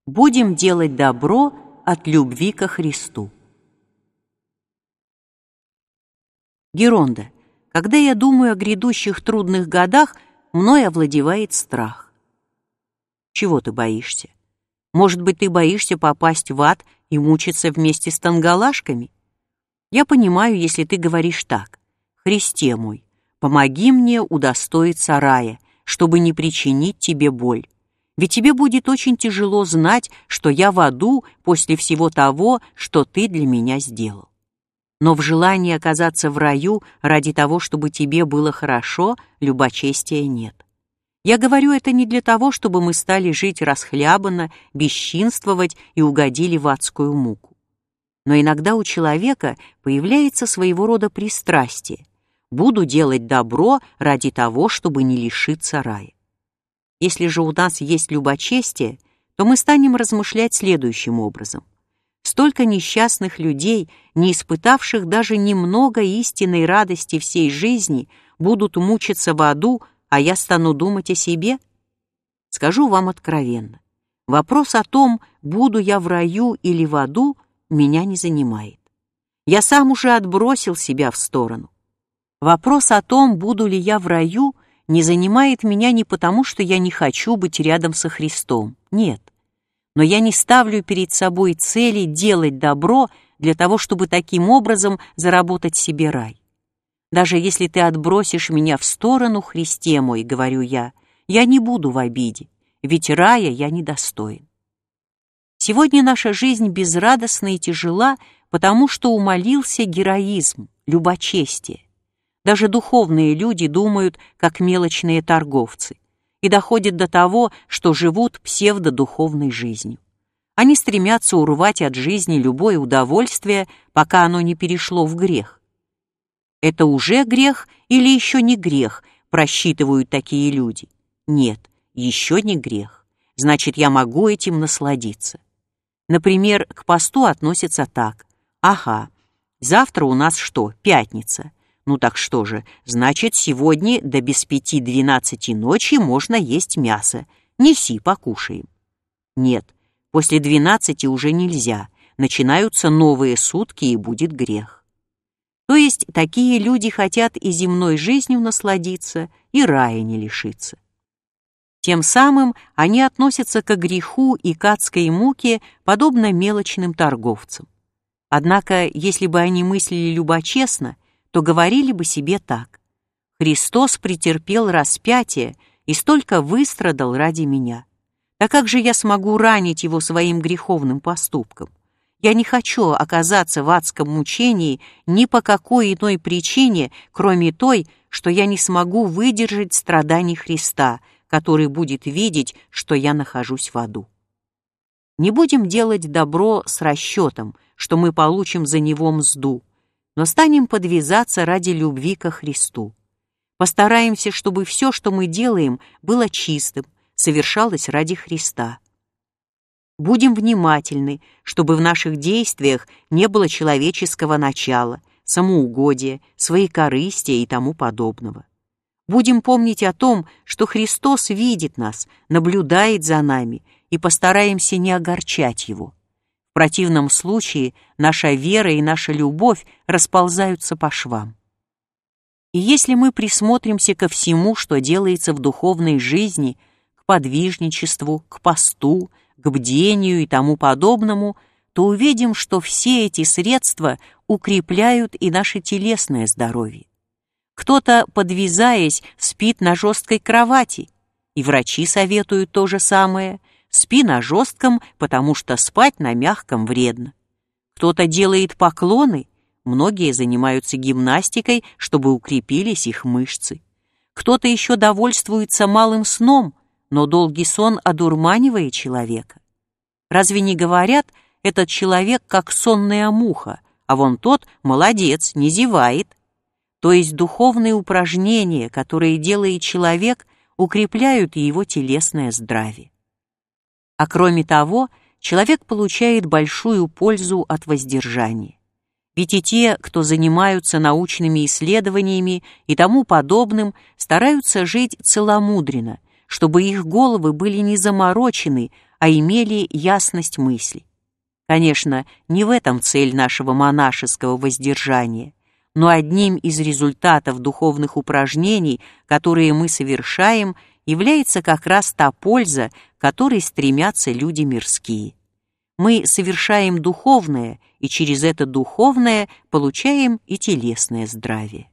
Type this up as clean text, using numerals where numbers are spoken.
Будем делать добро от любви ко Христу. Геронда, когда я думаю о грядущих трудных годах, мной овладевает страх. Чего ты боишься? Может быть, ты боишься попасть в ад и мучиться вместе с тангалашками? Я понимаю, если ты говоришь так: «Христе мой, помоги мне удостоиться рая, чтобы не причинить тебе боль. Ведь тебе будет очень тяжело знать, что я в аду после всего того, что ты для меня сделал». Но в желании оказаться в раю ради того, чтобы тебе было хорошо, любочестия нет. Я говорю это не для того, чтобы мы стали жить расхлябанно, бесчинствовать и угодили в адскую муку. Но иногда у человека появляется своего рода пристрастие: буду делать добро ради того, чтобы не лишиться рая. Если же у нас есть любочестие, то мы станем размышлять следующим образом: столько несчастных людей, не испытавших даже немного истинной радости всей жизни, будут мучиться в аду, а я стану думать о себе? Скажу вам откровенно: вопрос о том, буду я в раю или в аду, меня не занимает. Я сам уже отбросил себя в сторону. Вопрос о том, буду ли я в раю, не занимает меня не потому, что я не хочу быть рядом со Христом. Нет. Но я не ставлю перед собой цели делать добро для того, чтобы таким образом заработать себе рай. Даже если ты отбросишь меня в сторону, Христе мой, говорю я не буду в обиде, ведь рая я недостоин. Сегодня наша жизнь безрадостна и тяжела, потому что умалился героизм, любочестие. Даже духовные люди думают, как мелочные торговцы, и доходят до того, что живут псевдодуховной жизнью. Они стремятся урвать от жизни любое удовольствие, пока оно не перешло в грех. Это уже грех или еще не грех, просчитывают такие люди? Нет, еще не грех. Значит, я могу этим насладиться. Например, к посту относятся так: ага, завтра у нас что, пятница? Ну так что же, значит, сегодня до без 5:12 ночи можно есть мясо. Неси, покушаем. Нет, после 12 уже нельзя. Начинаются новые сутки, и будет грех. То есть такие люди хотят и земной жизнью насладиться, и рая не лишиться. Тем самым они относятся к греху и к адской муке подобно мелочным торговцам. Однако, если бы они мыслили любочестно, то говорили бы себе так: Христос претерпел распятие и столько выстрадал ради меня. Так как же я смогу ранить его своим греховным поступком? Я не хочу оказаться в адском мучении ни по какой иной причине, кроме той, что я не смогу выдержать страданий Христа, который будет видеть, что я нахожусь в аду. Не будем делать добро с расчетом, что мы получим за него мзду, но станем подвязаться ради любви ко Христу. Постараемся, чтобы все, что мы делаем, было чистым, совершалось ради Христа. Будем внимательны, чтобы в наших действиях не было человеческого начала, самоугодия, своекорыстия и тому подобного. Будем помнить о том, что Христос видит нас, наблюдает за нами, и постараемся не огорчать Его. В противном случае наша вера и наша любовь расползаются по швам. И если мы присмотримся ко всему, что делается в духовной жизни, к подвижничеству, к посту, к бдению и тому подобному, то увидим, что все эти средства укрепляют и наше телесное здоровье. Кто-то, подвязаясь, спит на жесткой кровати, и врачи советуют то же самое: спи на жестком, потому что спать на мягком вредно. Кто-то делает поклоны, многие занимаются гимнастикой, чтобы укрепились их мышцы. Кто-то еще довольствуется малым сном, но долгий сон одурманивает человека. Разве не говорят, этот человек как сонная муха, а вон тот молодец, не зевает? То есть духовные упражнения, которые делает человек, укрепляют и его телесное здравие. А кроме того, человек получает большую пользу от воздержания. Ведь и те, кто занимаются научными исследованиями и тому подобным, стараются жить целомудренно, чтобы их головы были не заморочены, а имели ясность мысли. Конечно, не в этом цель нашего монашеского воздержания, но одним из результатов духовных упражнений, которые мы совершаем, является как раз та польза, к которой стремятся люди мирские. Мы совершаем духовное, и через это духовное получаем и телесное здравие.